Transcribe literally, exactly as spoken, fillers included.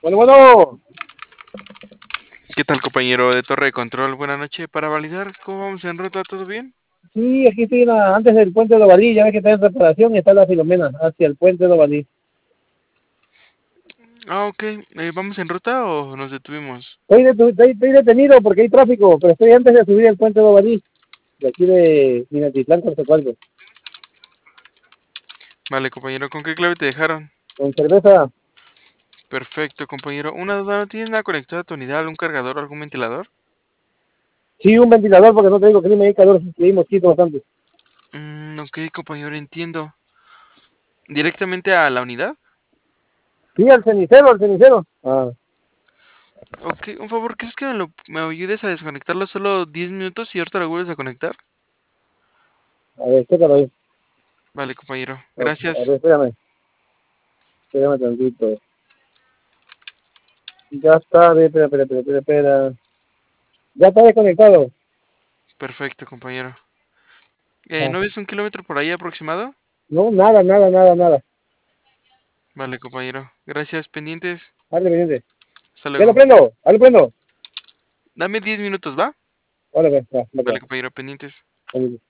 Bueno, bueno. ¿Qué tal, compañero de Torre de Control? Buenas noches. Para validar, ¿cómo vamos en ruta? ¿Todo bien? Sí, aquí estoy en la- antes del puente de Ovalí. Ya ves que está en reparación y está la Filomena hacia el puente de Ovalí. Ah, ok. Eh, ¿vamos en ruta o nos detuvimos? Estoy, detu- estoy, estoy detenido porque hay tráfico, pero estoy antes de subir el puente de Ovalí, de aquí de Minatitlán, Coatzacoalcos. Vale, compañero, ¿con qué clave te dejaron? Con cerveza. Perfecto, compañero. Una duda, ¿no tienes nada conectado a tu unidad? ¿Algún cargador o algún ventilador? Sí, un ventilador porque no te digo que clima y calor, que hay mosquito bastante. Mm, ok, compañero, entiendo. ¿Directamente a la unidad? Sí, al cenicero, al cenicero. Ah, Ok, un favor, ¿crees que me, lo- me ayudes a desconectarlo solo diez minutos y ahorita lo vuelves a conectar? a ver, chécalo ahí. Vale, compañero. A a Gracias. ver, espérame, espérame tantito. Ya está, a ver, espera, espera, espera, espera, espera. Ya está desconectado. Perfecto, compañero. Eh, Ah, ¿no ves un kilómetro por ahí aproximado? no, nada, nada, nada, nada. Vale, compañero. Gracias, pendientes. Dale, pendiente. Hasta Ya lo luego. prendo, ya lo prendo. Dame diez minutos, ¿va? Vale, pues, va, va, Vale, va. compañero, pendientes. Vale.